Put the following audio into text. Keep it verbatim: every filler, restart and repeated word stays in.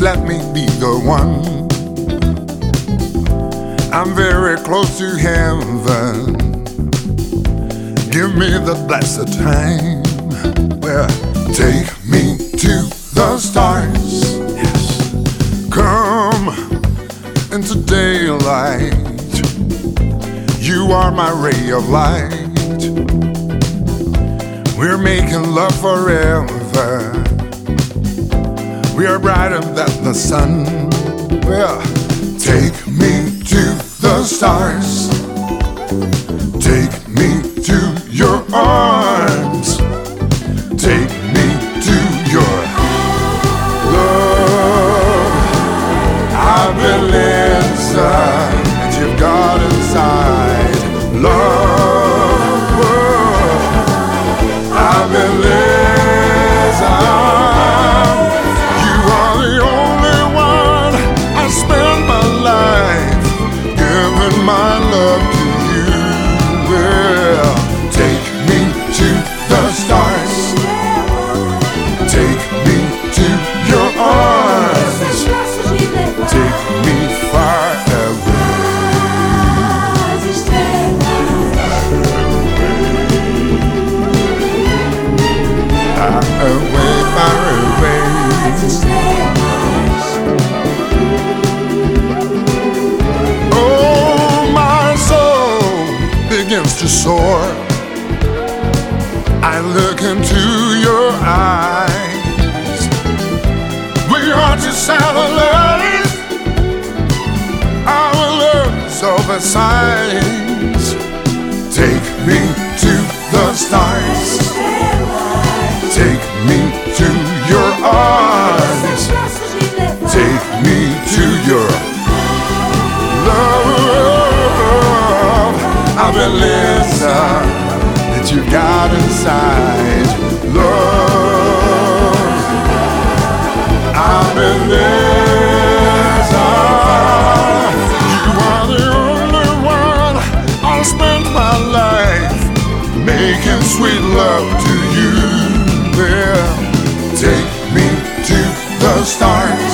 let me be the one. I'm very close to heaven. Give me the blessed time. Well, take me to the stars. Yes. Come into daylight. You are my ray of light. We're making love forever. We are brighter than the sun. Well, take me to the stars. Take me to your arms. Take me to your love. I believe that you've got inside love. I believe that you are the only one. I spend my life giving my love to you. Well, take me to the stars. Take me to your arms. Take me far away. Far away, far away. Oh, my soul begins to soar. I look into your eyes. We are just satellites. Our love is oversized. Take me to the stars. Take me to your arms. Take me to your love. I believe that you got inside love. I believe that you are the only one. I'll spend my life making sweet love to you. Well, take me to the stars.